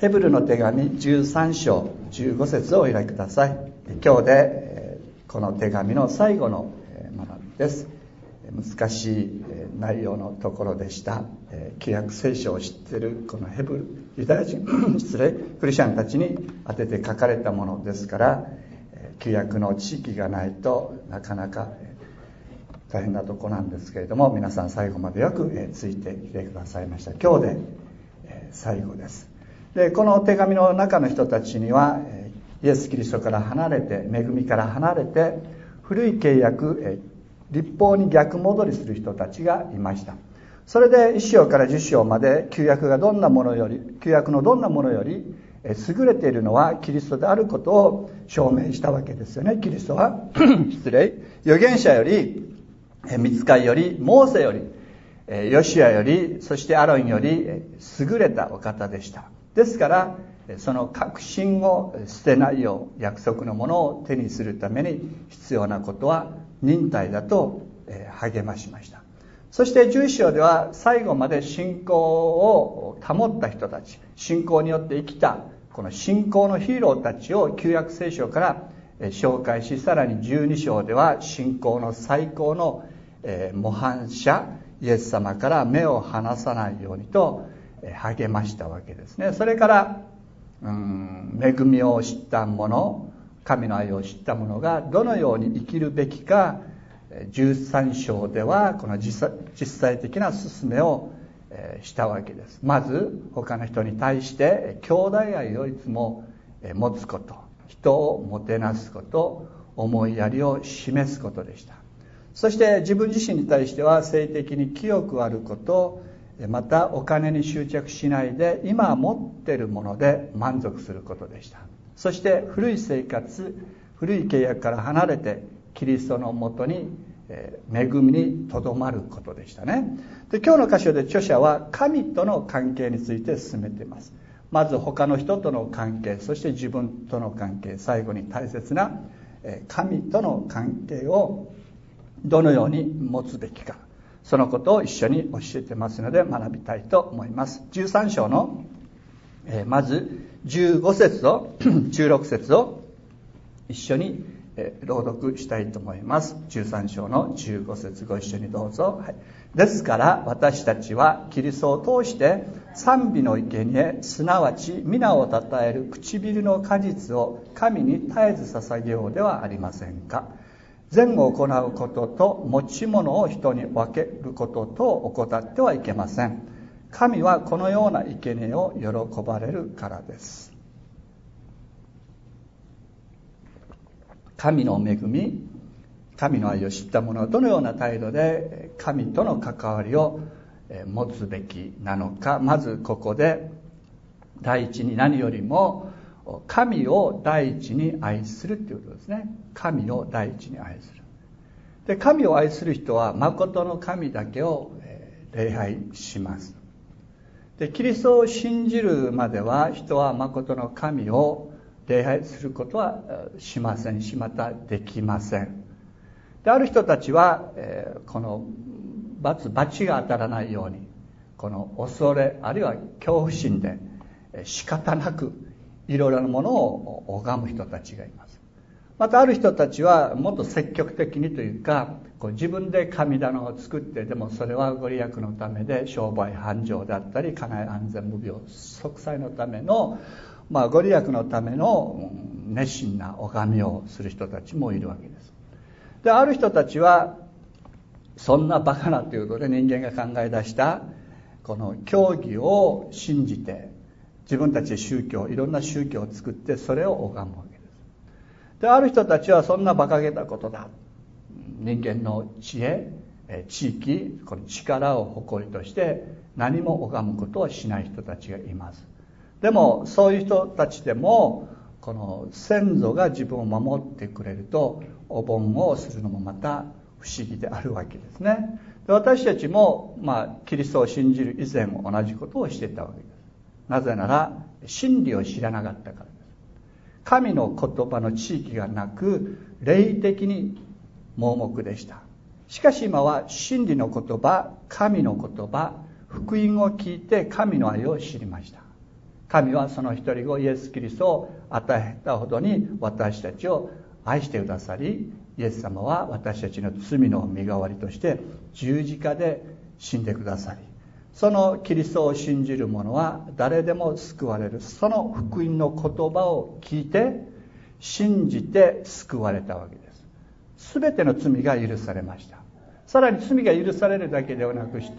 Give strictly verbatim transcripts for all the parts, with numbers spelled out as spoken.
ヘブルの手紙じゅうさん章じゅうご節をお開きください。今日でこの手紙の最後の学びです。難しい内容のところでした。旧約聖書を知っているこのヘブルユダヤ人失礼クリスチャンたちに当てて書かれたものですから、旧約の知識がないとなかなか大変なところなんですけれども、皆さん最後までよくついてきてくださいました。今日で最後です。でこの手紙の中の人たちにはイエス・キリストから離れて、恵みから離れて古い契約律法に逆戻りする人たちがいました。それでいち章からじゅっ章まで旧約がどんなものより旧約のどんなものより優れているのはキリストであることを証明したわけですよね。キリストは失礼預言者より御使いよりモーセよりヨシアよりそしてアロンより優れたお方でした。ですからその確信を捨てないよう約束のものを手にするために必要なことは忍耐だと励ましました。そしてじゅういち章では最後まで信仰を保った人たち、信仰によって生きたこの信仰のヒーローたちを旧約聖書から紹介し、さらにじゅうに章では信仰の最高の模範者イエス様から目を離さないようにと励ましたわけですね。それからうん恵みを知った者、神の愛を知った者がどのように生きるべきか、じゅうさん章ではこの実際的な勧めをしたわけです。まず他の人に対して兄弟愛をいつも持つこと、人をもてなすこと、思いやりを示すことでした。そして自分自身に対しては性的に清くあること、またお金に執着しないで今持っているもので満足することでした。そして古い生活、古い契約から離れてキリストのもとに恵みにとどまることでしたね。で今日の箇所で著者は神との関係について進めています。まず他の人との関係、そして自分との関係、最後に大切な神との関係をどのように持つべきか、そのことを一緒に教えてますので学びたいと思います。じゅうさん章の、えー、まずじゅうご節とじゅうろく節を一緒に、えー、朗読したいと思います。じゅうさん章のじゅうご節ご一緒にどうぞ、はい、ですから私たちはキリストを通して賛美の生贄、すなわち皆をたたえる唇の果実を神に絶えず捧げようではありませんか。善を行うことと持ち物を人に分けることと怠ってはいけません。神はこのような生贄を喜ばれるからです。神の恵み、神の愛を知った者はどのような態度で神との関わりを持つべきなのか。まずここで第一に何よりも神を第一に愛するということですね。神を第一に愛する。で、神を愛する人は誠の神だけを礼拝します。で、キリストを信じるまでは人は誠の神を礼拝することはしませんし、またできません。で、ある人たちはこの罰罰が当たらないように、この恐れあるいは恐怖心で仕方なくいろいろなものを拝む人たちがいます。またある人たちはもっと積極的にというか、こう自分で神棚を作って、でもそれはご利益のためで商売繁盛であったり家内安全無病息災のための、まあ、ご利益のための熱心な拝みをする人たちもいるわけです。で、ある人たちはそんなバカなということで人間が考え出したこの教義を信じて自分たちで宗教、いろんな宗教を作ってそれを拝むわけです。で、ある人たちはそんな馬鹿げたことだ、人間の知恵、地域、この力を誇りとして何も拝むことをしない人たちがいます。でもそういう人たちでもこの先祖が自分を守ってくれるとお盆をするのもまた不思議であるわけですね。で、私たちも、まあ、キリストを信じる以前も同じことをしていたわけです。なぜなら真理を知らなかったからです。神の言葉の地域がなく霊的に盲目でした。しかし今は真理の言葉、神の言葉、福音を聞いて神の愛を知りました。 神はその一人子イエス・キリストを与えたほどに私たちを愛してくださり、イエス様は私たちの罪の身代わりとして十字架で死んでくださり、そのキリストを信じる者は誰でも救われる、その福音の言葉を聞いて信じて救われたわけです。すべての罪が許されました。さらに罪が許されるだけではなくして、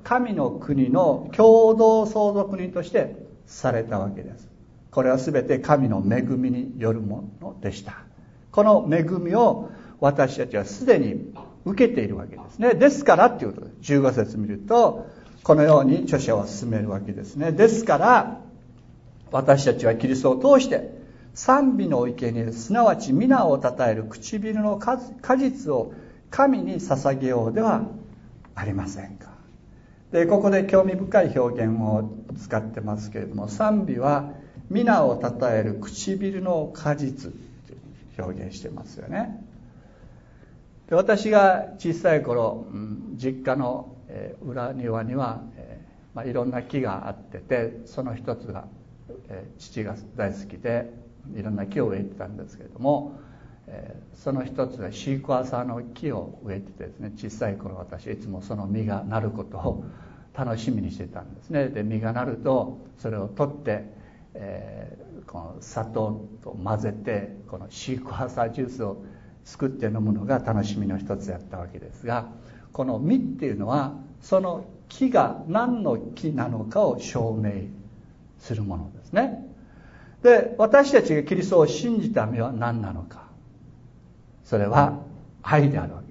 神の国の共同相続人としてされたわけです。これはすべて神の恵みによるものでした。この恵みを私たちはすでに受けているわけですね。ですからっていうことです。じゅうご節見るとこのように著者は進めるわけですね。ですから私たちはキリストを通して賛美の生贄、すなわち皆をたたえる唇の果実を神に捧げようではありませんか。でここで興味深い表現を使ってますけれども、賛美は皆をたたえる唇の果実と表現してますよね。で私が小さい頃、うん、実家の、えー、裏庭には、えーまあ、いろんな木があってて、その一つが、えー、父が大好きでいろんな木を植えてたんですけれども、えー、その一つがシークワーサーの木を植えててですね、小さい頃私いつもその実がなることを楽しみにしてたんですね。で実がなるとそれを取って、えー、この砂糖と混ぜてこのシークワーサージュースを作って飲むのが楽しみの一つだったわけですが、この実っていうのはその木が何の木なのかを証明するものですね。で私たちがキリストを信じた実は何なのか、それは愛であるわけです。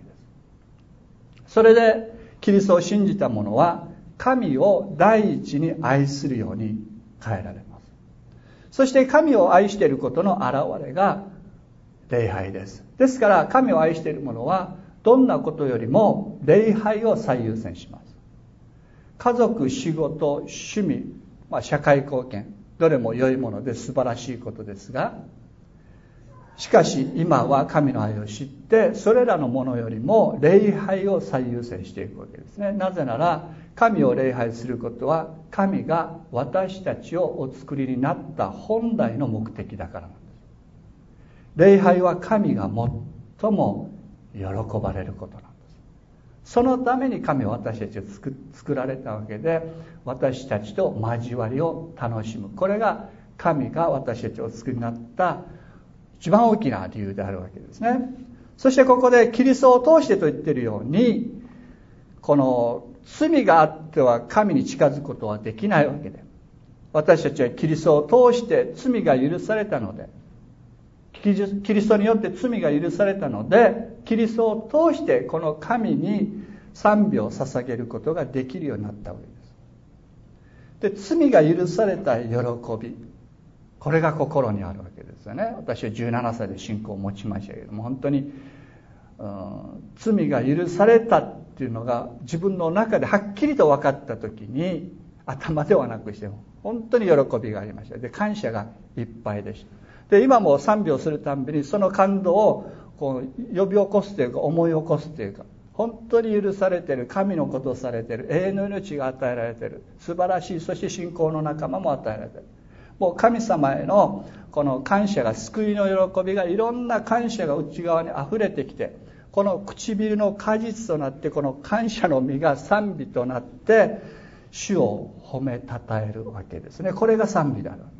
それでキリストを信じた者は神を第一に愛するように変えられます。そして神を愛していることの表れが礼拝です。ですから神を愛している者はどんなことよりも礼拝を最優先します。家族、仕事、趣味、まあ、社会貢献、どれも良いもので素晴らしいことですが、しかし今は神の愛を知ってそれらのものよりも礼拝を最優先していくわけですね。なぜなら神を礼拝することは神が私たちをお作りになった本来の目的だからなんです。礼拝は神が最も喜ばれることなんです。そのために神は私たちを 作, 作られたわけで、私たちと交わりを楽しむ、これが神が私たちをお作りになった一番大きな理由であるわけですね。そしてここでキリストを通してと言っているように、この罪があっては神に近づくことはできないわけで、私たちはキリストを通して罪が許されたので、キリストによって罪が許されたので、キリストを通してこの神に賛美を捧げることができるようになったわけです。で、罪が許された喜び、これが心にあるわけですよね。私はじゅうななさいで信仰を持ちましたけれども、本当に、うん、罪が許されたっていうのが自分の中ではっきりと分かった時に、頭ではなくしても本当に喜びがありました。で、感謝がいっぱいでした。で、今も賛美をするたんびにその感動をこう呼び起こすというか、思い起こすというか、本当に許されている、神のことをされている、永遠の命が与えられている、素晴らしい、そして信仰の仲間も与えられている。もう神様へのこの感謝が、救いの喜びが、いろんな感謝が内側に溢れてきて、この唇の果実となって、この感謝の実が賛美となって主を褒めたたえるわけですね。これが賛美であるわけ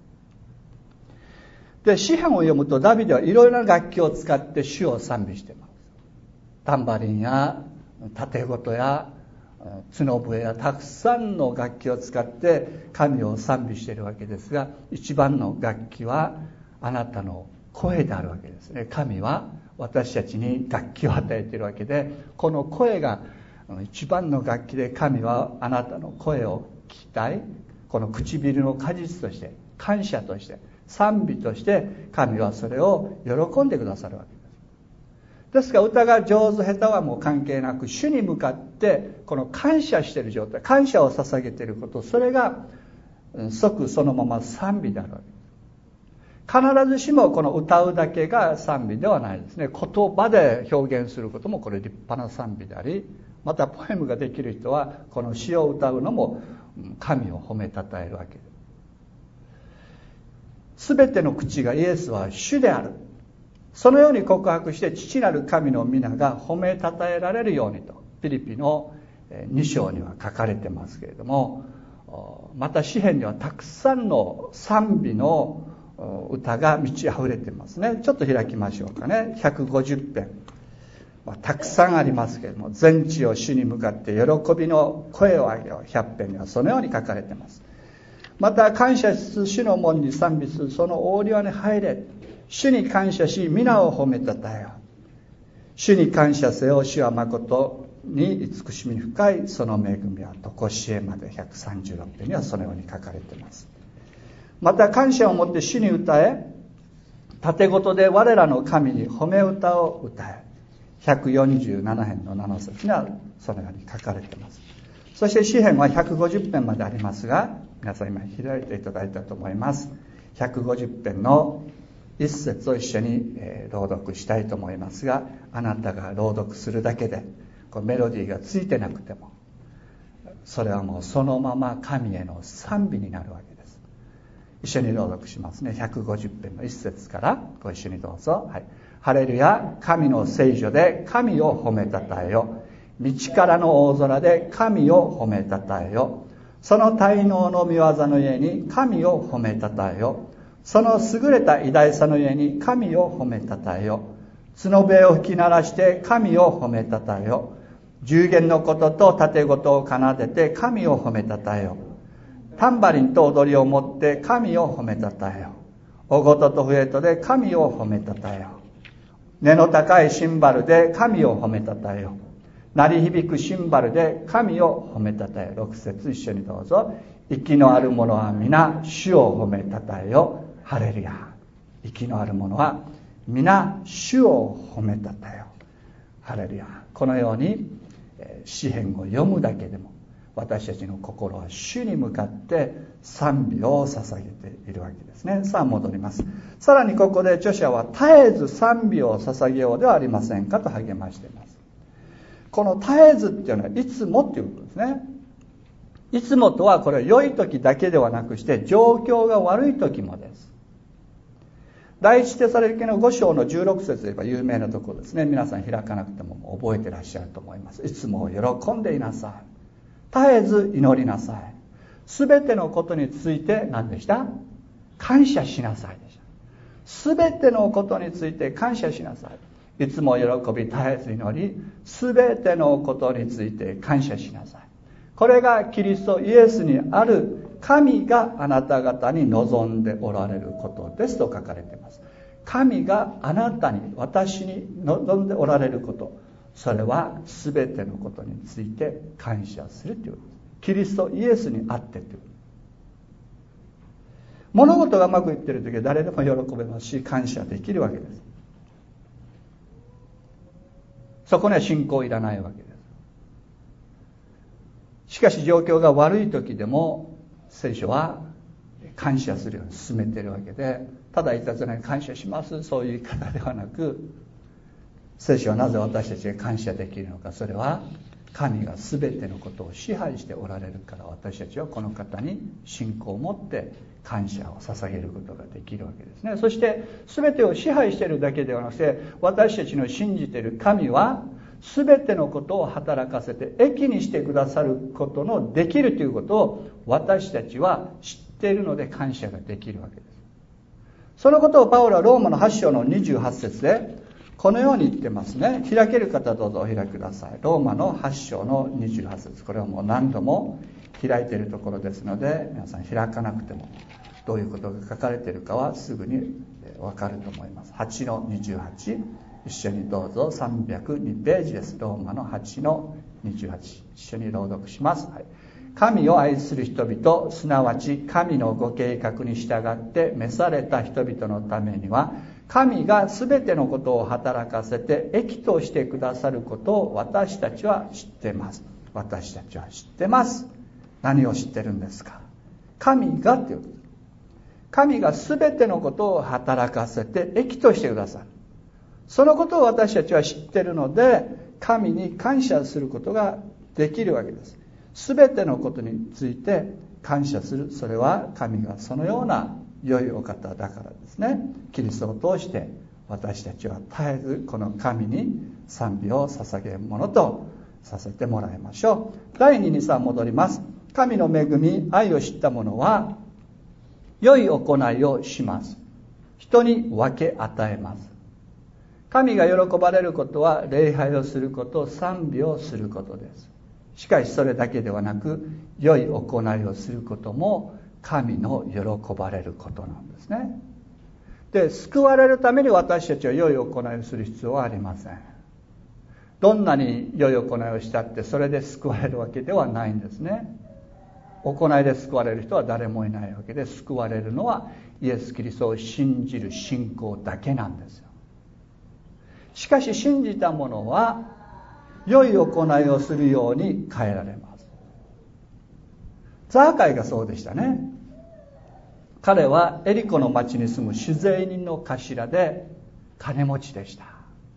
です。で、詩篇を読むとダビデはいろいろな楽器を使って主を賛美しています。タンバリンや盾琴や角笛やたくさんの楽器を使って神を賛美しているわけですが、一番の楽器はあなたの声であるわけですね。神は私たちに楽器を与えているわけで、この声が一番の楽器で、神はあなたの声を聞きたい。この唇の果実として、感謝として、賛美として神はそれを喜んでくださるわけです。ですから歌が上手下手はもう関係なく、主に向かってこの感謝している状態、感謝を捧げていること、それが即そのまま賛美であるわけです。必ずしもこの歌うだけが賛美ではないですね。言葉で表現することもこれ立派な賛美であり、またポエムができる人はこの詩を歌うのも神を褒めたたえるわけです。 すべての口がイエスは主である、そのように告白して父なる神の皆が褒めたたえられるようにとピリピのに章には書かれてますけれども、また詩編にはたくさんの賛美の歌が満ち溢れてますね。ちょっと開きましょうかね。ひゃくごじゅっ編、まあ、たくさんありますけれども、全地を主に向かって喜びの声を上げよう、ひゃっ編にはそのように書かれています。また感謝しつつ主の門に賛美するその大庭に入れ、主に感謝し皆を褒めたたえよう。主に感謝せよ、主は誠に慈しみ深い、その恵みは常しえまで。ひゃくさんじゅうろく編にはそのように書かれています。また感謝をもって主に歌え、盾事で我らの神に褒め歌を歌え。ひゃくよんじゅうなな編のなな節にはそのように書かれています。そして詩編はひゃくごじゅっ編までありますが、皆さん今開いていただいたと思います。ひゃくごじゅっ編の一節を一緒に朗読したいと思いますが、あなたが朗読するだけでこうメロディーがついてなくても、それはもうそのまま神への賛美になるわけです。一緒に朗読しますね。ひゃくごじゅっ編の一節からご一緒にどうぞ。はい。ハレルヤ、神の聖所で神を褒めたたえよ。道からの大空で神を褒めたたえよ。その大能の御業の家に神を褒めたたえよ。その優れた偉大さの家に神を褒めたたえよ。角笛を吹き鳴らして神を褒めたたえよ。十弦のことと盾事を奏でて神を褒めたたえよ。タンバリンと踊りを持って神を褒めたたえよ。おごとと笛とで神を褒めたたえよ。根の高いシンバルで神を褒めたたえよ。鳴り響くシンバルで神を褒めたたえよ。六節一緒にどうぞ。息のある者は皆主を褒めたたえよ。ハレルヤ。息のある者は皆主を褒めたたえよ。ハレルヤ。このように詩編を読むだけでも私たちの心は主に向かって賛美を捧げているわけですね。さあ戻ります。さらにここで著者は絶えず賛美を捧げようではありませんかと励ましています。この絶えずっていうのはいつもっていうことですね。いつもとはこれは良い時だけではなくして状況が悪い時もです。第一テサロニケのご章のじゅうろく節で言えば有名なところですね。皆さん開かなくても覚えてらっしゃると思います。いつも喜んでいなさい。絶えず祈りなさい。すべてのことについて何でした？感謝しなさいでした。すべてのことについて感謝しなさい。いつも喜び絶えず祈り、すべてのことについて感謝しなさい。これがキリストイエスにある神があなた方に望んでおられることですと書かれています。神があなたに、私に望んでおられること、それは全てのことについて感謝するということです。キリストイエスにあってということ。物事がうまくいっているときは誰でも喜べますし、感謝できるわけです。そこには信仰いらないわけです。しかし状況が悪い時でも聖書は感謝するように進めているわけで、ただいたずらに感謝しますそういう言い方ではなく、聖書はなぜ私たちが感謝できるのか、それは神が全てのことを支配しておられるから、私たちはこの方に信仰を持って感謝を捧げることができるわけですね。そして全てを支配しているだけではなくて、私たちの信じている神は全てのことを働かせて益にしてくださることのできるということを私たちは知っているので感謝ができるわけです。そのことをパウロはローマのはち章のにじゅうはち節でこのように言ってますね。開ける方どうぞお開きください。ローマのはち章のにじゅうはち節、これはもう何度も開いているところですので、皆さん開かなくてもどういうことが書かれているかはすぐにわかると思います。はちのにじゅうはち、一緒にどうぞ。さんびゃくにページです。ローマのはちのにじゅうはち、一緒に朗読します。はい、神を愛する人々、すなわち神のご計画に従って召された人々のためには、神が全てのことを働かせて益としてくださることを私たちは知っています。私たちは知ってます。何を知ってるんですか？神がということです。神が全てのことを働かせて益としてくださる。そのことを私たちは知っているので、神に感謝することができるわけです。全てのことについて感謝する。それは神がそのような良いお方だからですね。キリストを通して私たちは絶えずこの神に賛美を捧げるものとさせてもらいましょう。だいににさん戻ります。神の恵み、愛を知った者は良い行いをします。人に分け与えます。神が喜ばれることは礼拝をすること、賛美をすることです。しかしそれだけではなく、良い行いをすることも神の喜ばれることなんですね。で、救われるために私たちは良い行いをする必要はありません。どんなに良い行いをしたってそれで救われるわけではないんですね。行いで救われる人は誰もいないわけで、救われるのはイエス・キリストを信じる信仰だけなんですよ。しかし信じた者は良い行いをするように変えられます。ザーカイがそうでしたね。彼はエリコの町に住む酒税人の頭で金持ちでした。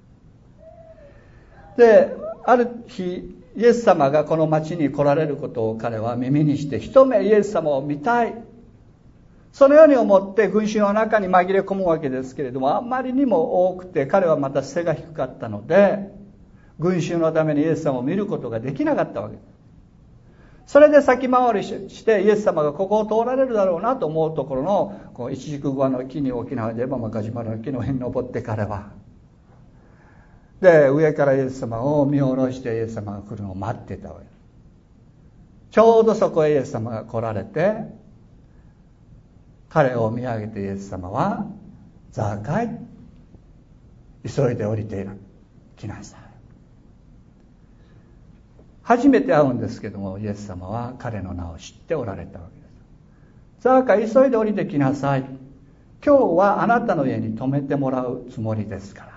で、ある日イエス様がこの町に来られることを彼は耳にして、一目イエス様を見たい、そのように思って群衆の中に紛れ込むわけですけれども、あまりにも多くて彼はまた背が低かったので、群衆のためにイエス様を見ることができなかったわけです。それで先回りしてイエス様がここを通られるだろうなと思うところのこのイチジクグの木に沖縄で言えばガジュマルの木の上に登って彼はで上からイエス様を見下ろしてイエス様が来るのを待ってたわけです。ちょうどそこへイエス様が来られて、彼を見上げてイエス様は、ザーカイ、急いで降りて来なさい。初めて会うんですけども、イエス様は彼の名を知っておられたわけです。ザーカイ、急いで降りて来なさい。今日はあなたの家に泊めてもらうつもりですから。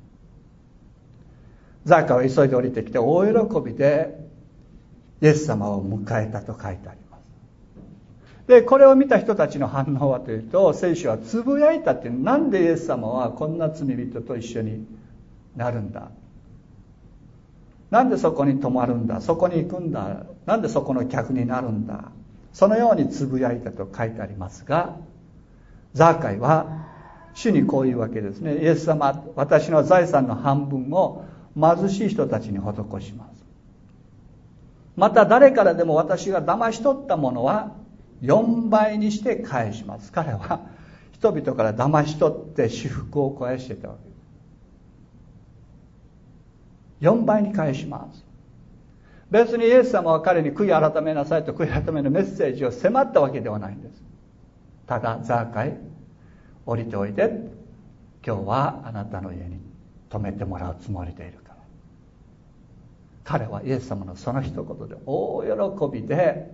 ザーカイは急いで降りてきて大喜びでイエス様を迎えたと書いてあります。で、これを見た人たちの反応はというと、聖書はつぶやいたっていう、なんでイエス様はこんな罪人と一緒になるんだ、なんでそこに泊まるんだ、そこに行くんだ、なんでそこの客になるんだ、そのようにつぶやいたと書いてありますが、ザーカイは主にこういうわけですね。イエス様、私の財産の半分を貧しい人たちに施します。また誰からでも私が騙し取ったものはよんばいにして返します。彼は人々から騙し取って私腹を肥やしていたわけです。よんばいに返します。別にイエス様は彼に悔い改めなさいと悔い改めのメッセージを迫ったわけではないんです。ただ、ザーカイ、降りておいで、今日はあなたの家に泊めてもらうつもりでいるから。彼はイエス様のその一言で大喜びで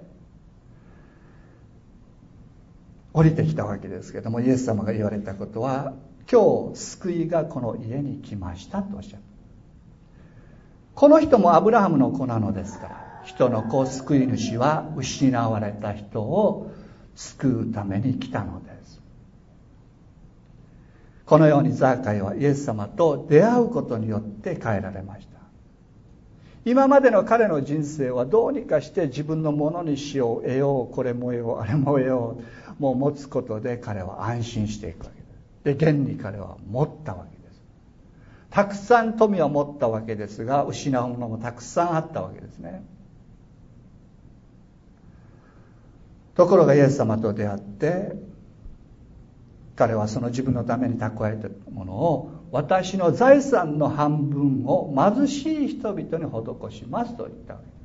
降りてきたわけですけれども、イエス様が言われたことは、今日救いがこの家に来ましたとおっしゃる。この人もアブラハムの子なのですから、人の子救い主は失われた人を救うために来たのです。このようにザーカイはイエス様と出会うことによって変えられました。今までの彼の人生はどうにかして自分のものにしよう、得よう、これも得よう、あれも得よう、もう持つことで彼は安心していくわけです。で、現に彼は持ったわけです。たくさん富を持ったわけですが、失うものもたくさんあったわけですね。ところがイエス様と出会って、彼はその自分のために蓄えたものを、私の財産の半分を貧しい人々に施しますと言ったわけ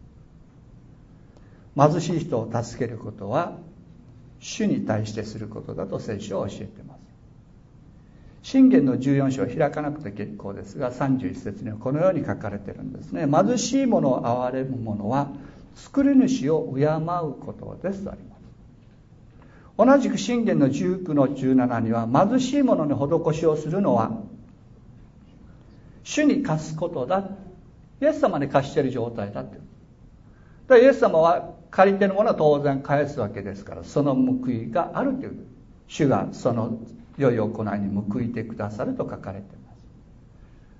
です。貧しい人を助けることは主に対してすることだと聖書は教えています。箴言のじゅうよん章を開かなくて結構ですが、さんじゅういち節にはこのように書かれているんですね。貧しい者を憐れむ者は作り主を敬うことですとあります。同じく箴言のじゅうきゅうのじゅうななには、貧しい者に施しをするのは主に貸すことだ。イエス様に貸している状態だって。だイエス様は借りているものは当然返すわけですから、その報いがあるという、主がその良い行いに報いてくださると書かれています。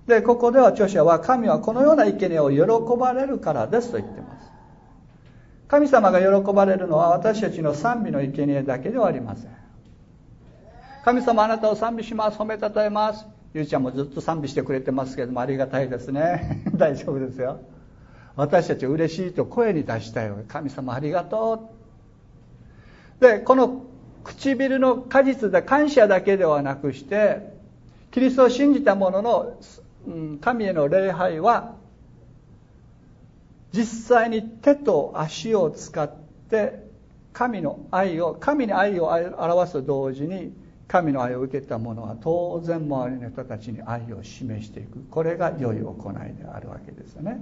で、ここでは著者は、神はこのような生贄を喜ばれるからですと言っています。神様が喜ばれるのは私たちの賛美の生贄だけではありません。 神様あなたを賛美します、褒めたたえます。ゆうちゃんもずっと賛美してくれてますけども、ありがたいですね。大丈夫ですよ。私たちは嬉しいと声に出したいよ。神様ありがとう。で、この唇の果実で感謝だけではなくして、キリストを信じた者の神への礼拝は、実際に手と足を使って神の愛を、神に愛を表すと同時に、神の愛を受けた者は当然周りの人たちに愛を示していく。これが良い行いであるわけですよね。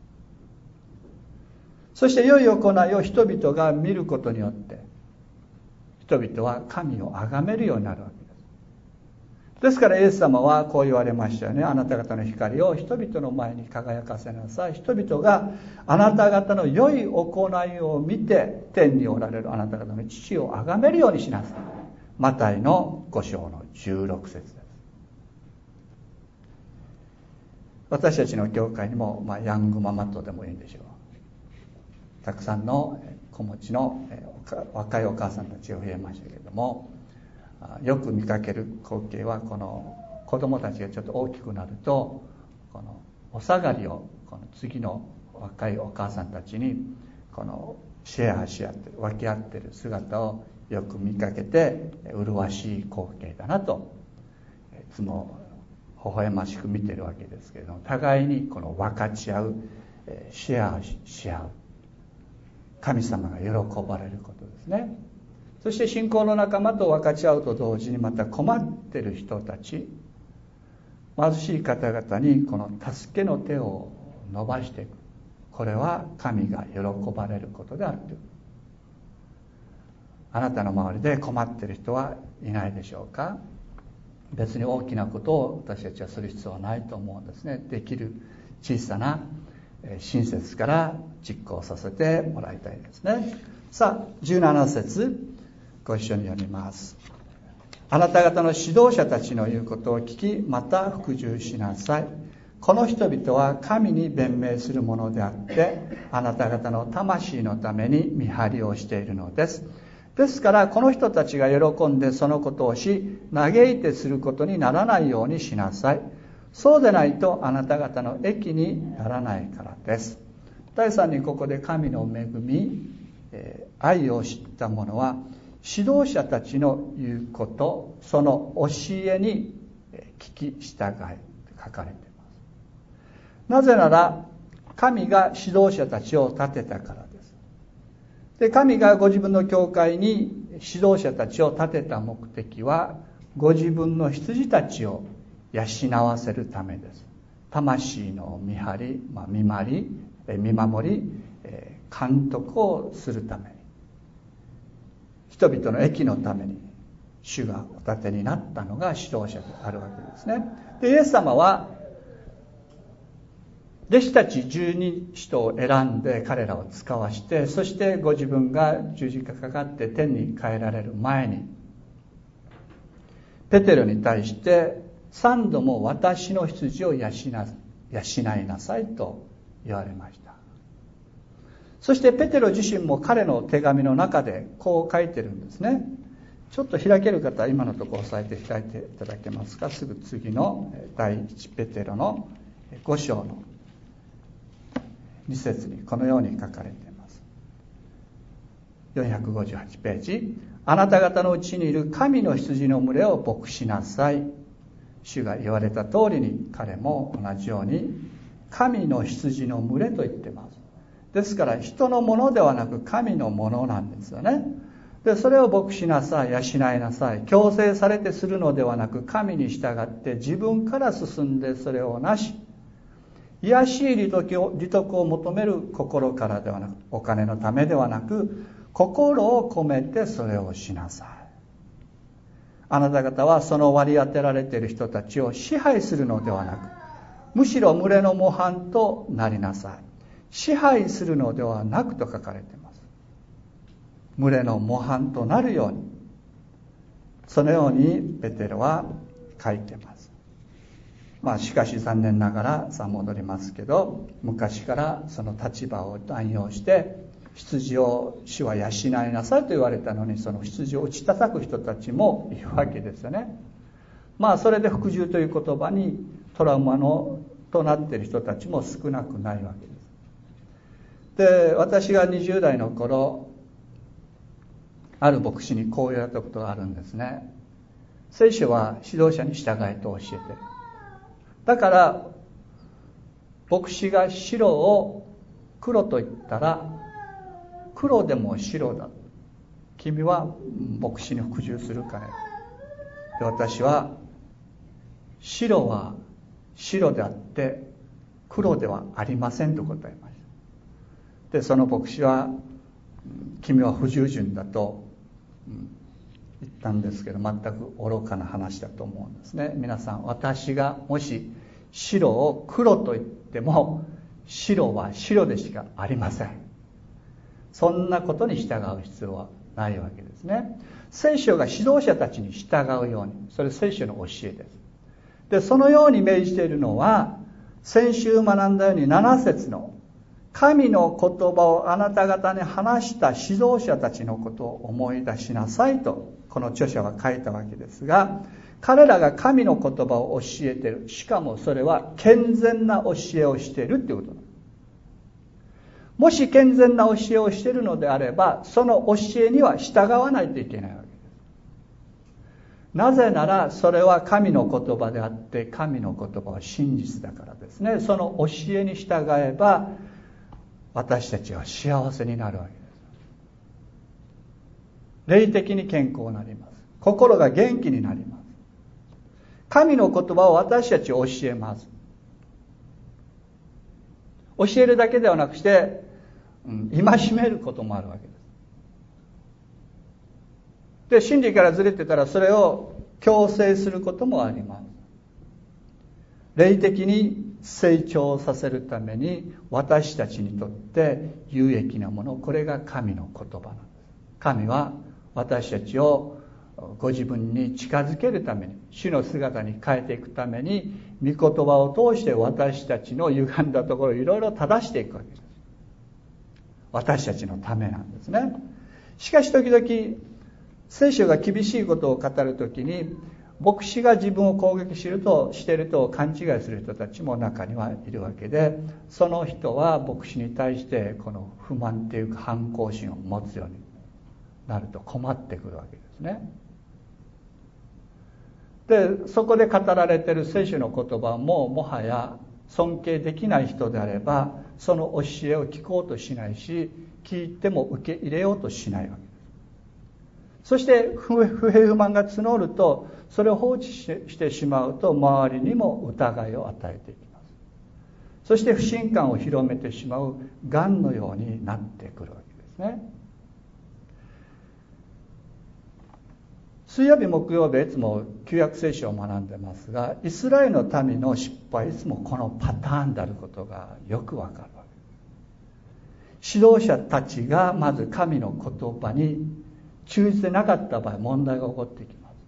そして良い行いを人々が見ることによって、人々は神を崇めるようになるわけです。ですからイエス様はこう言われましたよね。あなた方の光を人々の前に輝かせなさい。人々があなた方の良い行いを見て、天におられるあなた方の父を崇めるようにしなさい。マタイのご章のじゅうろく節です。私たちの教会にも、まあ、ヤングママとでもいいんでしょう。たくさんの子持ちの若いお母さんたちが増えましたけれども、よく見かける光景は、この子供たちがちょっと大きくなると、このお下がりをこの次の若いお母さんたちにこのシェアし合ってる、分け合ってる姿をよく見かけて、麗しい光景だなといつも微笑ましく見てるわけですけれども、互いにこの分かち合う、シェアし合う、神様が喜ばれることですね。そして信仰の仲間と分かち合うと同時に、また困っている人たち、貧しい方々にこの助けの手を伸ばしていく。これは神が喜ばれることであるという。あなたの周りで困っている人はいないでしょうか。別に大きなことを私たちはする必要はないと思うんですね。できる小さな親切から実行させてもらいたいですね。さあ、じゅうなな節ご一緒に読みます。あなた方の指導者たちの言うことを聞き、また服従しなさい。この人々は神に弁明するものであって、あなた方の魂のために見張りをしているのです。ですからこの人たちが喜んでそのことをし、嘆いてすることにならないようにしなさい。そうでないとあなた方の益にならないからです。第三にここで神の恵み、えー、愛を知った者は指導者たちの言うこと、その教えに聞き従いと書かれています。なぜなら神が指導者たちを立てたからです。で、神がご自分の教会に指導者たちを立てた目的は、ご自分の羊たちを養わせるためです。魂の見張り、まあ、見張り、見守り、監督をするために、人々の益のために主がお立てになったのが指導者であるわけですね。で、イエス様は弟子たち十二使徒を選んで彼らを使わして、そしてご自分が十字架かかって天に帰られる前に、ペテロに対して三度も私の羊を養いなさいと言われました。そしてペテロ自身も彼の手紙の中でこう書いてるんですね。ちょっと開ける方は今のところ押さえて開いていただけますか。すぐ次の第一ペテロのご章のに節にこのように書かれています。よんひゃくごじゅうはちページ。あなた方のうちにいる神の羊の群れを牧しなさい。主が言われた通りに彼も同じように神の羊の群れと言っています。ですから人のものではなく神のものなんですよね。で、それを牧しなさい、養いなさい。強制されてするのではなく、神に従って自分から進んでそれをなし、卑しい利得を、利得を求める心からではなく、お金のためではなく、心を込めてそれをしなさい。あなた方はその割り当てられている人たちを支配するのではなく、むしろ群れの模範となりなさい。支配するのではなくと書かれています。群れの模範となるように、そのようにペテロは書いています。まあしかし残念ながらさあ戻りますけど、昔からその立場を乱用して羊を主は養いなさいと言われたのに、その羊を打ち叩く人たちもいるわけですよね。まあそれで服従という言葉にトラウマのとなっている人たちも少なくないわけです。で、私がにじゅう代の頃、ある牧師にこう言われたことがあるんですね。聖書は指導者に従えと教えている。だから牧師が白を黒と言ったら、黒でも白だ、君は牧師に服従するかね。で、私は白は白であって黒ではありませんと答えました。で、その牧師は、君は不従順だと言ったんですけど、全く愚かな話だと思うんですね。皆さん、私がもし白を黒と言っても、白は白でしかありません。そんなことに従う必要はないわけですね。聖書が指導者たちに従うように、それ聖書の教えです。で、そのように命じているのは、先週学んだようになな節の神の言葉をあなた方に話した指導者たちのことを思い出しなさいと、この著者は書いたわけですが、彼らが神の言葉を教えている。しかもそれは健全な教えをしているということです。もし健全な教えをしているのであれば、その教えには従わないといけないわけです。なぜならそれは神の言葉であって、神の言葉は真実だからですね。その教えに従えば私たちは幸せになるわけです。霊的に健康になります。心が元気になります。神の言葉を私たち教えます。教えるだけではなくして、うん、戒めることもあるわけです。で、真理からずれてたらそれを強制することもあります。霊的に成長させるために私たちにとって有益なもの、これが神の言葉なんです。神は私たちをご自分に近づけるために、主の姿に変えていくために、御言葉を通して私たちの歪んだところをいろいろ正していくわけです。私たちのためなんですね。しかし時々聖書が厳しいことを語るときに、牧師が自分を攻撃しているとしていると勘違いする人たちも中にはいるわけで、その人は牧師に対してこの不満というか反抗心を持つようになると困ってくるわけですね。で、そこで語られている聖書の言葉ももはや尊敬できない人であれば、その教えを聞こうとしないし、聞いても受け入れようとしないわけです。そして不平不満が募ると、それを放置してしまうと周りにも疑いを与えていきます。そして不信感を広めてしまう癌のようになってくるわけですね。水曜日木曜日いつも旧約聖書を学んでますが、イスラエルの民の失敗、いつもこのパターンであることがよくわかるわけです。指導者たちがまず神の言葉に忠実でなかった場合、問題が起こってきます。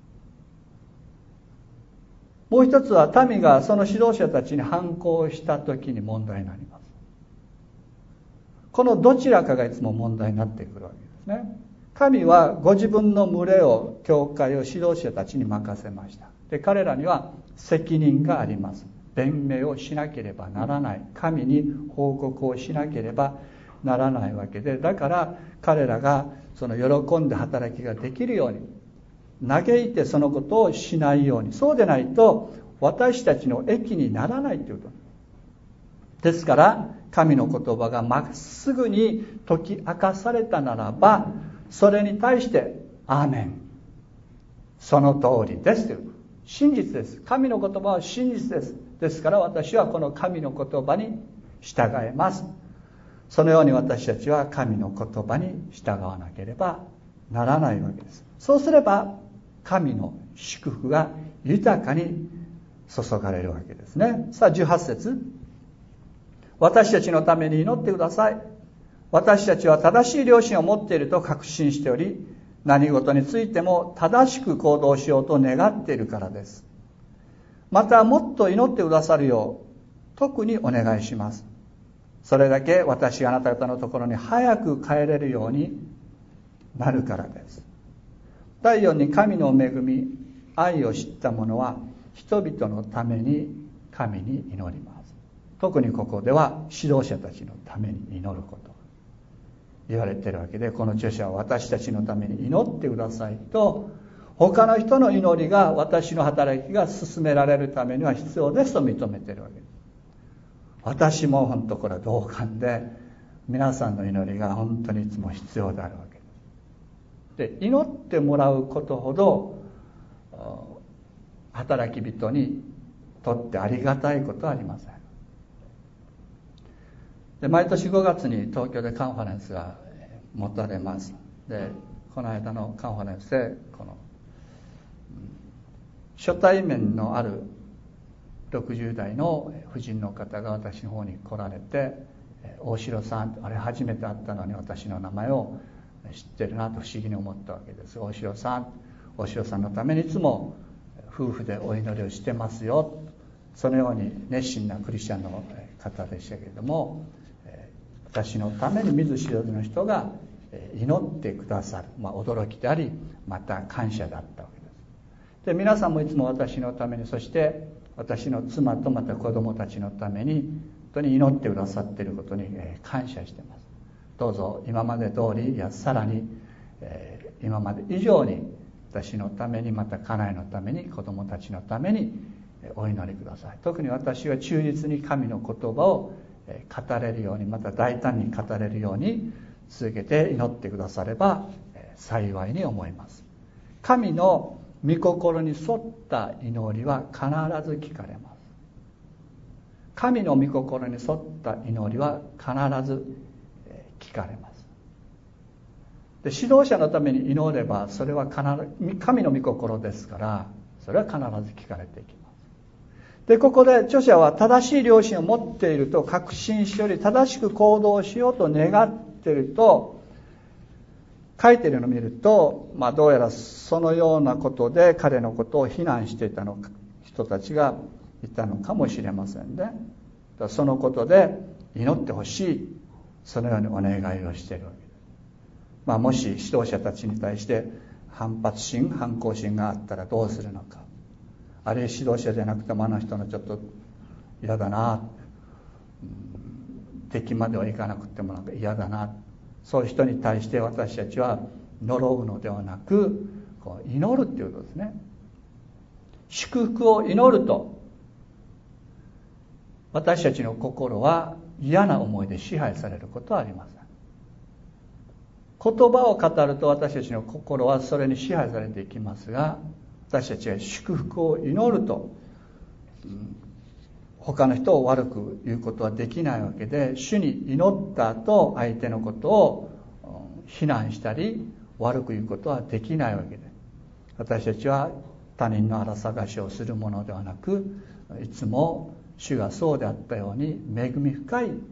もう一つは民がその指導者たちに反抗した時に問題になります。このどちらかがいつも問題になってくるわけですね。神はご自分の群れを、教会を指導者たちに任せました。で、彼らには責任があります。弁明をしなければならない。神に報告をしなければならないわけで、だから彼らがその喜んで働きができるように、嘆いてそのことをしないように、そうでないと私たちの益にならないということですから、神の言葉がまっすぐに解き明かされたならば、それに対してアーメン、その通りですという、真実です。神の言葉は真実です。ですから私はこの神の言葉に従えます。そのように私たちは神の言葉に従わなければならないわけです。そうすれば神の祝福が豊かに注がれるわけですね。さあじゅうはち節、私たちのために祈ってください。私たちは正しい良心を持っていると確信しており、何事についても正しく行動しようと願っているからです。またもっと祈ってくださるよう特にお願いします。 それだけ私があなた方のところに早く帰れるようになるからです。だいよんに、神の恵み、愛を知った者は人々のために神に祈ります。特にここでは指導者たちのために祈ることが言われているわけで、この著者は私たちのために祈ってくださいと、他の人の祈りが私の働きが進められるためには必要ですと認めているわけです。私も本当これは同感で、皆さんの祈りが本当にいつも必要であるわけです。で、祈ってもらうことほど働き人にとってありがたいことはありません。で、毎年ごがつに東京でカンファレンスが持たれます。で、この間のカンファレンスでこの初対面のあるろくじゅう代の婦人の方が私の方に来られて、大城さん、あれ初めて会ったのに私の名前を知ってるなと不思議に思ったわけです。大城さん、大城さんのためにいつも夫婦でお祈りをしてますよ。そのように熱心なクリスチャンの方でしたけれども、私のために見ず知らずの人が祈ってくださる、まあ、驚きであり、また感謝だったわけです。で、皆さんもいつも私のために、そして私の妻とまた子供たちのために本当に祈ってくださっていることに感謝しています。どうぞ今まで通り、いやさらに今まで以上に私のために、また家内のために、子供たちのためにお祈りください。特に私は忠実に神の言葉を語れるように、また大胆に語れるように続けて祈ってくだされば幸いに思います。神の御心に沿った祈りは必ず聞かれます。神の御心に沿った祈りは必ず聞かれます。で、指導者のために祈れば、それは必ず神の御心ですから、それは必ず聞かれていきます。で、ここで著者は正しい良心を持っていると確信しており、正しく行動しようと願っていると書いているのを見ると、まあ、どうやらそのようなことで彼のことを非難していたのか人たちがいたのかもしれませんね。そのことで祈ってほしい、そのようにお願いをしているわけです。まあ、もし指導者たちに対して反発心、反抗心があったらどうするのか、あるいは指導者じゃなくてもあの人のちょっと嫌だな、敵まではいかなくてもなんか嫌だな、そういう人に対して私たちは呪うのではなく、こう祈るっていうことですね。祝福を祈ると、私たちの心は嫌な思いで支配されることはありません。言葉を語ると私たちの心はそれに支配されていきますが、私たちは祝福を祈ると、うん、他の人を悪く言うことはできないわけで、主に祈った後相手のことを非難したり悪く言うことはできないわけで、私たちは他人の荒探しをするものではなく、いつも主がそうであったように恵み深い、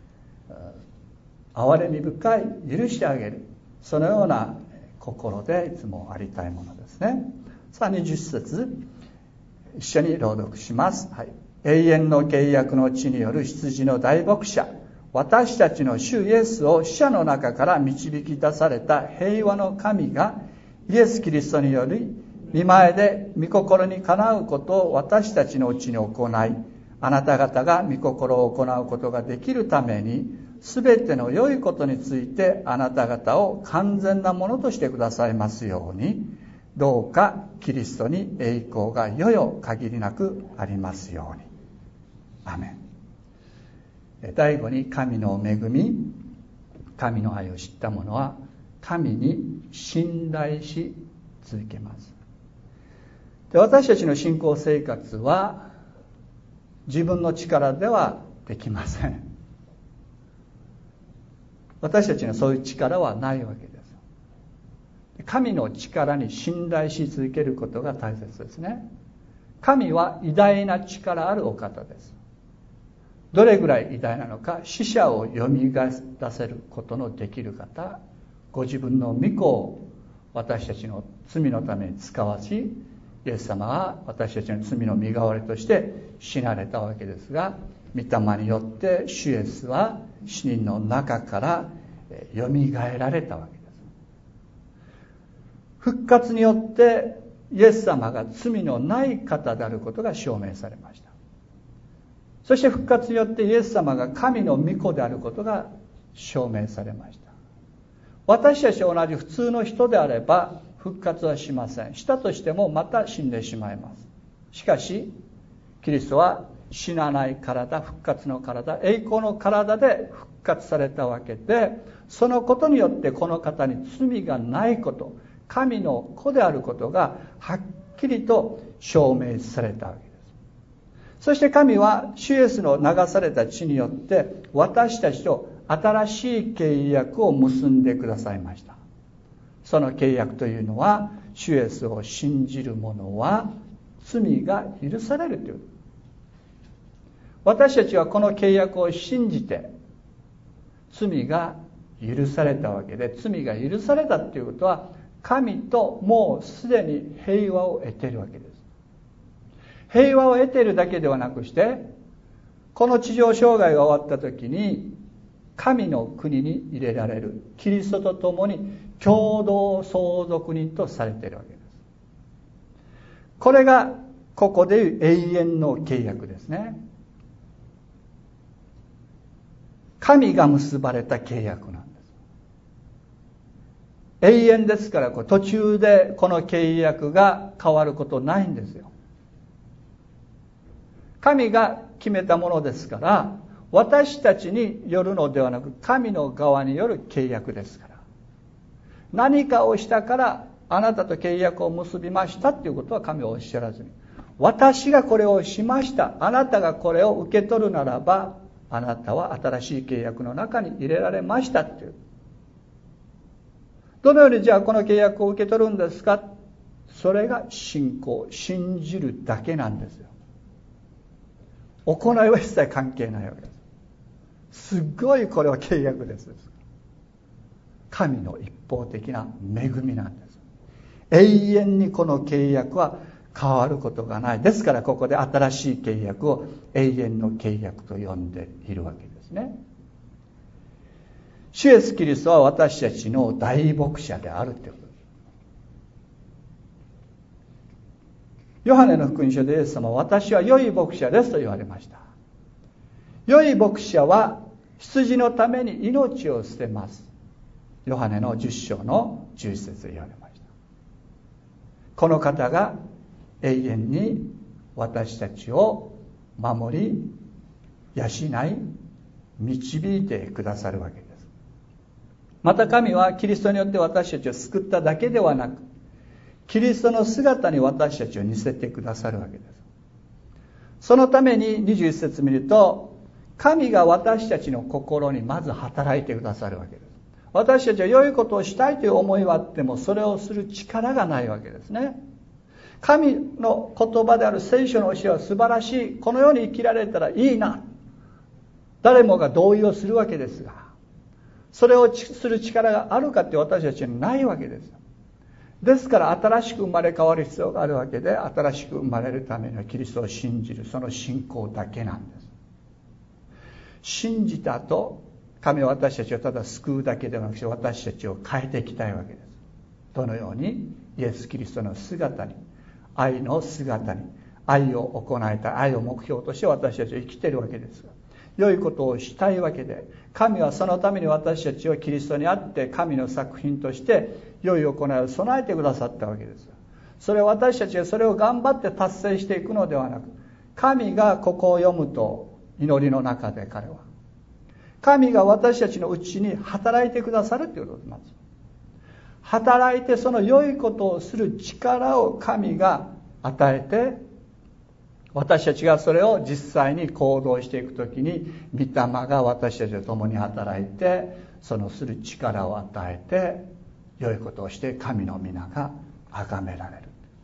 憐れみ深い、許してあげる、そのような心でいつもありたいものですね。さあにじゅっ節一緒に朗読します、はい、永遠の契約の地による羊の大牧者、私たちの主イエスを死者の中から導き出された平和の神が、イエス・キリストにより御前で御心にかなうことを私たちのうちに行い、あなた方が御心を行うことができるために、すべての良いことについてあなた方を完全なものとしてくださいますように、どうかキリストに栄光が世々限りなくありますように。アメン。第五に、神の恵み、神の愛を知った者は神に信頼し続けます。で、私たちの信仰生活は自分の力ではできません。私たちにはそういう力はないわけです。神の力に信頼し続けることが大切ですね。神は偉大な力あるお方です。どれぐらい偉大なのか、死者をよみがえらせることのできる方、ご自分の御子を私たちの罪のために使わし、イエス様は私たちの罪の身代わりとして死なれたわけですが、御霊によって主イエスは死人の中からよみがえられたわけです。復活によってイエス様が罪のない方であることが証明されました。そして復活によってイエス様が神の御子であることが証明されました。私たちと同じ普通の人であれば復活はしません。したとしてもまた死んでしまいます。しかしキリストは死なない体、復活の体、栄光の体で復活されたわけで、そのことによってこの方に罪がないこと、神の子であることがはっきりと証明されたわけです。そして神は主イエスの流された血によって私たちと新しい契約を結んでくださいました。その契約というのは、主イエスを信じる者は罪が許されるという。私たちはこの契約を信じて罪が許されたわけで、罪が許されたということは神ともうすでに平和を得ているわけです。平和を得ているだけではなくして、この地上生涯が終わった時に神の国に入れられる、キリストと共に共同相続人とされているわけです。これがここでいう永遠の契約ですね。神が結ばれた契約なんです。永遠ですから、途中でこの契約が変わることないんですよ。神が決めたものですから、私たちによるのではなく神の側による契約ですから、何かをしたからあなたと契約を結びましたということは神はおっしゃらずに、私がこれをしました、あなたがこれを受け取るならばあなたは新しい契約の中に入れられましたっていう。どのようにじゃあこの契約を受け取るんですか。それが信仰、信じるだけなんですよ。行いは一切関係ないわけです。すごいこれは契約です。神の一方的な恵みなんです。永遠にこの契約は変わることがない。ですからここで新しい契約を永遠の契約と呼んでいるわけですね。主イエスキリストは私たちの大牧者であるということです。ヨハネの福音書でイエス様は、私は良い牧者ですと言われました。良い牧者は羊のために命を捨てます。ヨハネのじゅっ章のじゅういち節で言われました。この方が永遠に私たちを守り、養い、導いてくださるわけです。また神はキリストによって私たちを救っただけではなく、キリストの姿に私たちを似せてくださるわけです。そのためににじゅういち節見ると、神が私たちの心にまず働いてくださるわけです。私たちは良いことをしたいという思いはあっても、それをする力がないわけですね。神の言葉である聖書の教えは素晴らしい。このように生きられたらいいな。誰もが同意をするわけですが、それをする力があるかって私たちにないわけです。ですから新しく生まれ変わる必要があるわけで、新しく生まれるためにはキリストを信じる、その信仰だけなんです。信じた後、神は私たちをただ救うだけではなくて、私たちを変えていきたいわけです。どのようにイエス・キリストの姿に、愛の姿に、愛を行いたい、愛を目標として私たちは生きているわけですが、良いことをしたいわけで、神はそのために私たちをキリストにあって神の作品として良い行いを備えてくださったわけです。それを私たちがそれを頑張って達成していくのではなく、神がここを読むと、祈りの中で彼は神が私たちのうちに働いてくださるということなんです。働いてその良いことをする力を神が与えて、私たちがそれを実際に行動していくときに、御霊が私たちと共に働いて、そのする力を与えて、良いことをして神の皆が崇められる。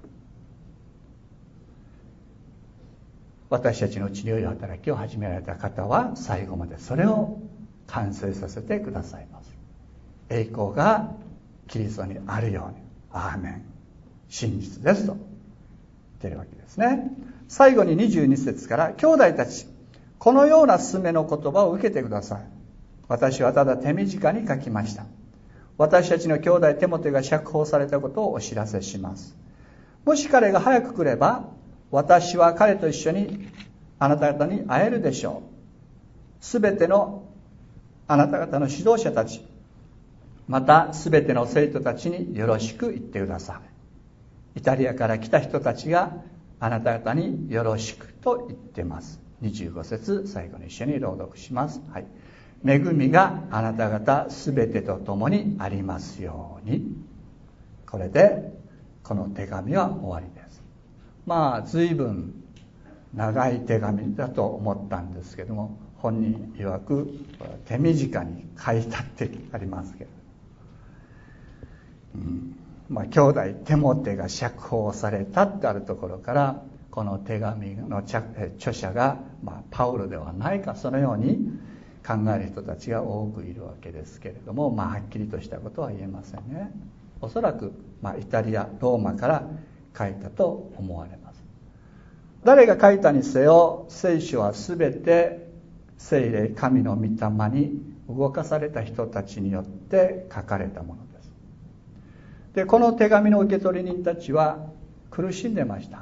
私たちのうちに良い働きを始められた方は、最後までそれを完成させてくださいます。栄光がキリストにあるように、アーメン、真実ですと言ってるわけですね。最後ににじゅうに節から、兄弟たち、このような勧めの言葉を受けてください。 私はただ手短に書きました。私たちの兄弟テモテが釈放されたことをお知らせします。もし彼が早く来れば、私は彼と一緒にあなた方に会えるでしょう。すべてのあなた方の指導者たち、またすべての生徒たちによろしく言ってください。イタリアから来た人たちがあなた方によろしくと言っています。にじゅうご節、最後に一緒に朗読します。はい。恵みがあなた方すべてと共にありますように。これでこの手紙は終わりです。まあ随分長い手紙だと思ったんですけども、本人曰く手短に書いたってありますけど、うん、まあ兄弟テモテが釈放されたってあるところから、この手紙の著者が、まあ、パウロではないか、そのように考える人たちが多くいるわけですけれども、まあはっきりとしたことは言えませんね。おそらく、まあ、イタリアローマから書いたと思われます。誰が書いたにせよ、聖書はすべて聖霊神の御霊に動かされた人たちによって書かれたものです。で、この手紙の受け取り人たちは苦しんでました。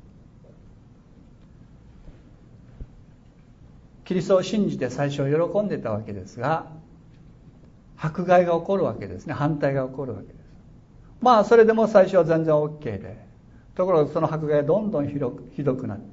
キリストを信じて最初喜んでたわけですが、迫害が起こるわけですね。反対が起こるわけです。まあそれでも最初は全然 OK で、ところがその迫害がどんどんひどく、ひどくなって、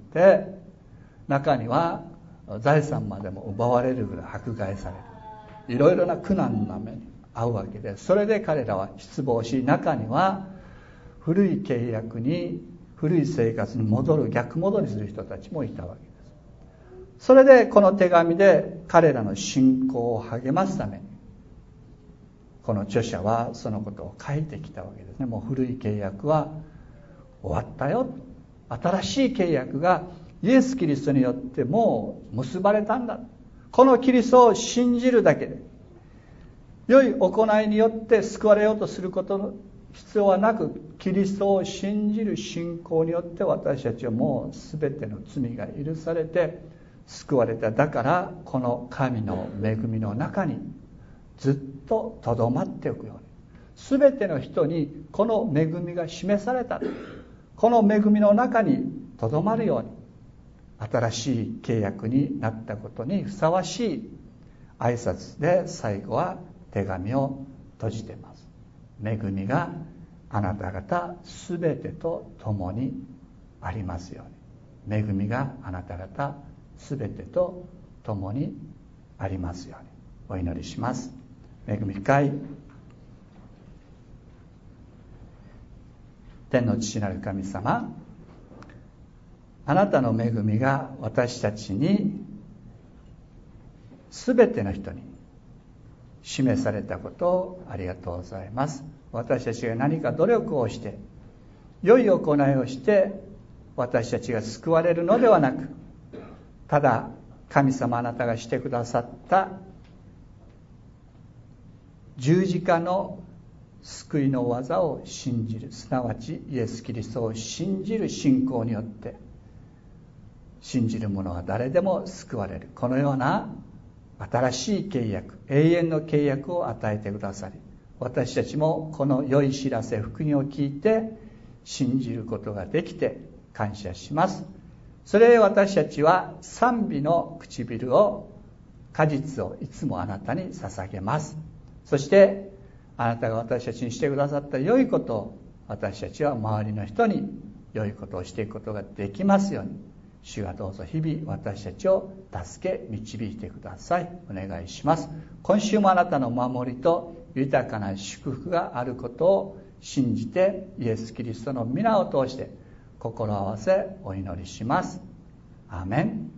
中には財産までも奪われるぐらい迫害される、いろいろな苦難の目に遭うわけで、それで彼らは失望し、中には古い契約に、古い生活に戻る、逆戻りする人たちもいたわけです。それでこの手紙で彼らの信仰を励ますために、この著者はそのことを書いてきたわけですね。もう古い契約は終わったよ、新しい契約がイエス・キリストによってもう結ばれたんだ。このキリストを信じるだけで、良い行いによって救われようとすることの必要はなく、キリストを信じる信仰によって私たちはもう全ての罪が許されて救われた。だからこの神の恵みの中にずっととどまっておくように、全ての人にこの恵みが示された、この恵みの中にとどまるように、新しい契約になったことにふさわしい挨拶で最後は手紙を閉じています。恵みがあなた方すべてと共にありますように。恵みがあなた方すべてと共にありますように。お祈りします。恵み深い天の父なる神様、あなたの恵みが私たちに、すべての人に示されたことをありがとうございます。私たちが何か努力をして、良い行いをして、私たちが救われるのではなく、ただ神様あなたがしてくださった十字架の救いの技を信じる、すなわちイエス・キリストを信じる信仰によって、信じる者は誰でも救われる、このような新しい契約、永遠の契約を与えてくださり、私たちもこの良い知らせ、福音を聞いて信じることができて感謝します。それで私たちは賛美の唇を、果実をいつもあなたに捧げます。そしてあなたが私たちにしてくださった良いことを、私たちは周りの人に良いことをしていくことができますように、主がどうぞ日々私たちを助け導いてください。お願いします。今週もあなたの守りと豊かな祝福があることを信じて、イエス・キリストの皆を通して心を合わせお祈りします。アーメン。